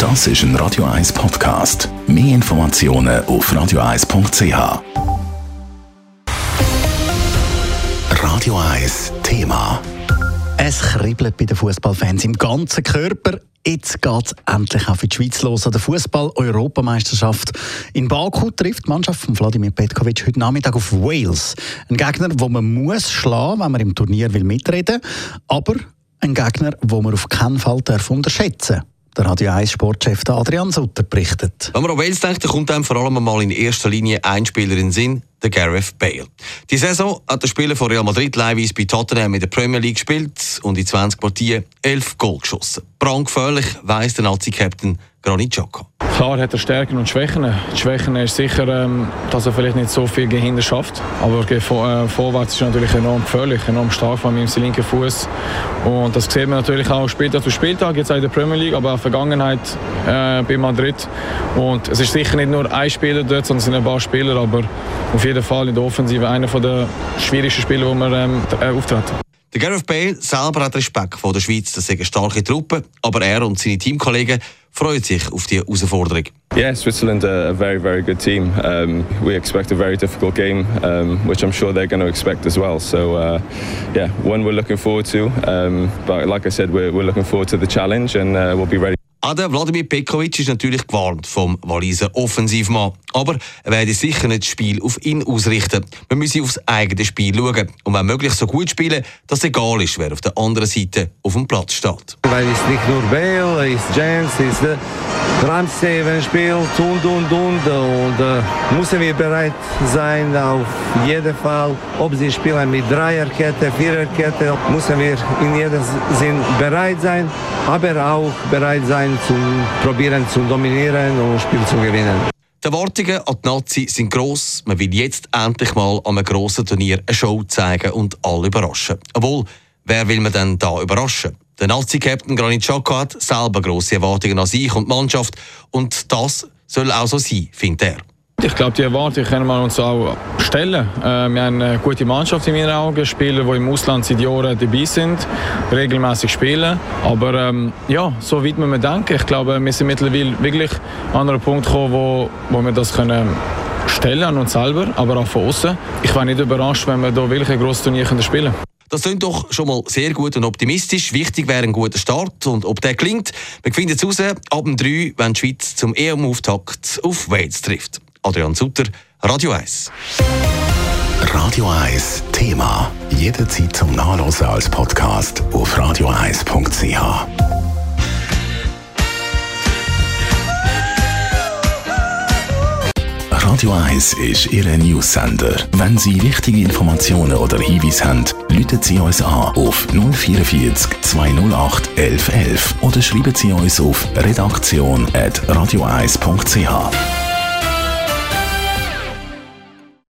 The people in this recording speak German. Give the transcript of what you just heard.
Das ist ein Radio 1 Podcast. Mehr Informationen auf radio1.ch. Radio 1 Thema. Es kribbelt bei den Fußballfans im ganzen Körper. Jetzt geht es endlich auch für die Schweiz los. An der Fußball-Europameisterschaft in Baku trifft die Mannschaft von Vladimir Petkovic heute Nachmittag auf Wales. Ein Gegner, den man muss schlagen, wenn man im Turnier mitreden will. Aber ein Gegner, den man auf keinen Fall unterschätzen darf. Der Radio 1 Sportchef Adrian Sutter berichtet. Wenn man an Wales denkt, dann kommt einem vor allem mal in erster Linie ein Spieler in den Sinn, der Gareth Bale. Die Saison hat der Spieler von Real Madrid leihweise bei Tottenham in der Premier League gespielt und in 20 Partien 11 Goal geschossen. Brandgefährlich, weiss der Nazi-Captain Granit Xhaka. Klar hat er Stärken und Schwächen. Die Schwächen ist sicher, dass er vielleicht nicht so viel Gehinder schafft. Aber vorwärts ist er natürlich enorm gefährlich, enorm stark von ihm, sein linker Fuß. Und das sieht man natürlich auch Spieltag zu Spieltag, jetzt auch in der Premier League, aber auch in der Vergangenheit bei Madrid. Und es ist sicher nicht nur ein Spieler dort, sondern es sind ein paar Spieler, aber auf jeden Fall in der Offensive einer der schwierigsten Spieler, die man auftreten. Der Gareth Bale selber hat Respekt vor der Schweiz, das sind starke Truppen, aber er und seine Teamkollegen freuen sich auf die Herausforderung. Yeah, Switzerland are a very, very good team. We expect a very difficult game, which I'm sure they're going to expect as well. So, yeah, one we're looking forward to. But like I said, we're looking forward to the challenge and we'll be ready. Auch der Vladimir Petkovic ist natürlich gewarnt vom Waliser Offensivmann. Aber er werde sicher nicht das Spiel auf ihn ausrichten. Man müsse aufs eigene Spiel schauen und wenn möglich so gut spielen, dass es egal ist, wer auf der anderen Seite auf dem Platz steht. Weil es nicht nur Bale, es ist James, es ist Ramsey, wenn er spielt und müssen wir bereit sein auf jeden Fall. Ob sie spielen mit Dreierkette, Viererkette, müssen wir in jedem Sinn bereit sein, aber auch bereit sein, zu probieren zu dominieren und Spiel zu gewinnen. Die Erwartungen an die Nazi sind gross. Man will jetzt endlich mal an einem grossen Turnier eine Show zeigen und alle überraschen. Obwohl, wer will man denn da überraschen? Der Nazi-Captain Granit Xhaka hat selber grosse Erwartungen an sich und die Mannschaft. Und das soll auch so sein, findet er. Ich glaube, die Erwartungen können wir uns auch stellen. Wir haben eine gute Mannschaft in meinen Augen, Spieler, die im Ausland seit Jahren dabei sind, regelmäßig spielen. Aber ja, so weit wir denken. Ich glaube, wir sind mittlerweile wirklich an einen Punkt gekommen, wo wir das können stellen an uns selber, aber auch von außen. Ich wäre nicht überrascht, wenn wir hier wirklich ein grosses Turnier spielen können. Das klingt doch schon mal sehr gut und optimistisch. Wichtig wäre ein guter Start. Und ob der gelingt, wir finden es raus ab dem 3, wenn die Schweiz zum EM-Auftakt auf Wales trifft. Adrian Sutter, Radio 1. Radio 1 Thema. Jederzeit zum Nachlesen als Podcast auf radio1.ch. Radio 1 ist Ihr News-Sender. Wenn Sie wichtige Informationen oder Hinweise haben, rufen Sie uns an auf 044 208 1111 oder schreiben Sie uns auf redaktion@radio1.ch.